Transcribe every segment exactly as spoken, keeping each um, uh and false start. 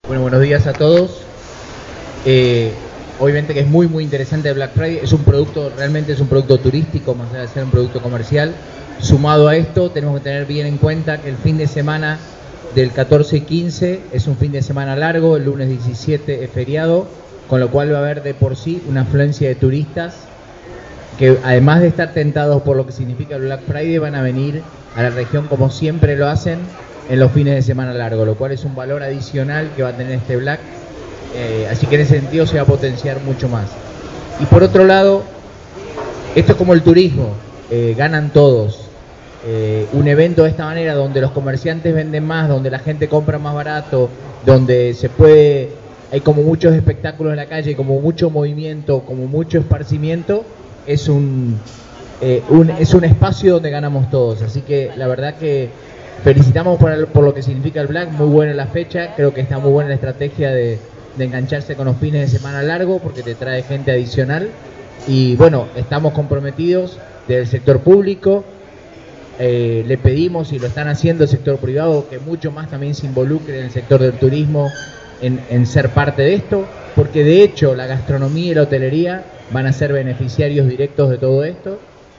Bueno, buenos días a todos. Eh, obviamente que es muy muy interesante Black Friday. Es un producto, realmente es un producto turístico, más allá de ser un producto comercial. Sumado a esto, tenemos que tener bien en cuenta que el fin de semana del catorce y quince es un fin de semana largo, el lunes diecisiete es feriado, con lo cual va a haber de por sí una afluencia de turistas que, además de estar tentados por lo que significa el Black Friday, van a venir a la región como siempre lo hacen en los fines de semana largo, lo cual es un valor adicional que va a tener este Black, eh, así que en ese sentido se va a potenciar mucho más. Y por otro lado, esto es como el turismo, eh, ganan todos. Eh, un evento de esta manera donde los comerciantes venden más, donde la gente compra más barato, donde se puede, hay como muchos espectáculos en la calle, como mucho movimiento, como mucho esparcimiento, es un, eh, un, es un espacio donde ganamos todos. Así que la verdad que felicitamos por, el, por lo que significa el Black, muy buena la fecha, creo que está muy buena la estrategia de, de engancharse con los fines de semana largo porque te trae gente adicional y bueno, estamos comprometidos del sector público, eh, le pedimos y lo están haciendo el sector privado que mucho más también se involucre en el sector del turismo en, en ser parte de esto, porque de hecho la gastronomía y la hotelería van a ser beneficiarios directos de todo esto.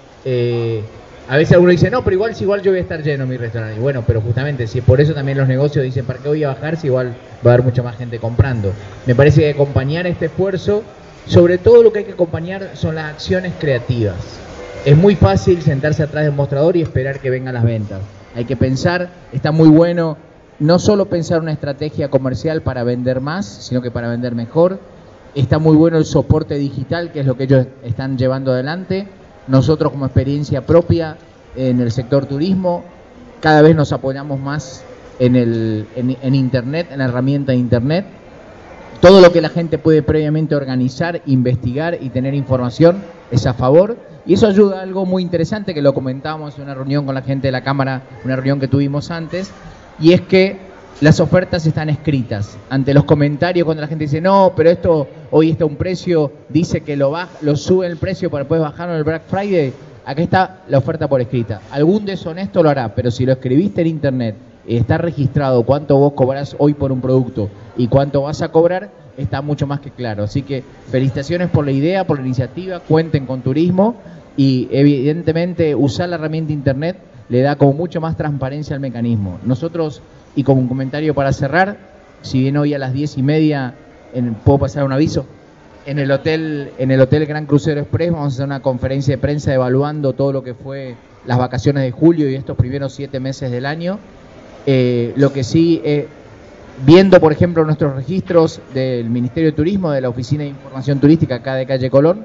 Eh, A veces alguno dice, no, pero igual si igual yo voy a estar lleno en mi restaurante. Y bueno, pero justamente, si por eso también los negocios dicen, ¿para qué voy a bajar si igual va a haber mucha más gente comprando? Me parece que acompañar este esfuerzo, sobre todo lo que hay que acompañar son las acciones creativas. Es muy fácil sentarse atrás del mostrador y esperar que vengan las ventas. Hay que pensar, está muy bueno, no solo pensar una estrategia comercial para vender más, sino que para vender mejor. Está muy bueno el soporte digital, que es lo que ellos están llevando adelante. Nosotros como experiencia propia en el sector turismo, cada vez nos apoyamos más en, el, en, en Internet, en la herramienta de Internet. Todo lo que la gente puede previamente organizar, investigar y tener información es a favor. Y eso ayuda a algo muy interesante que lo comentábamos en una reunión con la gente de la Cámara, una reunión que tuvimos antes, y es que las ofertas están escritas. Ante los comentarios cuando la gente dice, no, pero esto hoy está un precio, dice que lo, baja, lo sube el precio para después bajarlo en el Black Friday, aquí está la oferta por escrita. Algún deshonesto lo hará, pero si lo escribiste en Internet, está registrado cuánto vos cobrás hoy por un producto y cuánto vas a cobrar, está mucho más que claro. Así que felicitaciones por la idea, por la iniciativa, cuenten con turismo y evidentemente usar la herramienta Internet le da como mucho más transparencia al mecanismo. Nosotros, y como un comentario para cerrar, si bien hoy a las diez y media, en, ¿puedo pasar un aviso? En el hotel en el hotel Gran Crucero Express vamos a hacer una conferencia de prensa evaluando todo lo que fue las vacaciones de julio y estos primeros siete meses del año. Eh, lo que sí, eh, viendo por ejemplo nuestros registros del Ministerio de Turismo, de la Oficina de Información Turística acá de Calle Colón,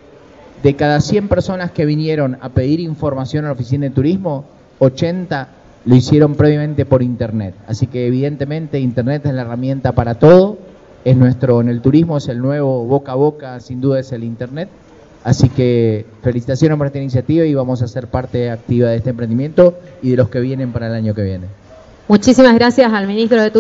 de cada cien personas que vinieron a pedir información a la Oficina de Turismo, ochenta lo hicieron previamente por Internet. Así que evidentemente Internet es la herramienta para todo. Es nuestro, en el turismo es el nuevo boca a boca, sin duda es el Internet. Así que felicitaciones por esta iniciativa y vamos a ser parte activa de este emprendimiento y de los que vienen para el año que viene. Muchísimas gracias al ministro de Turismo.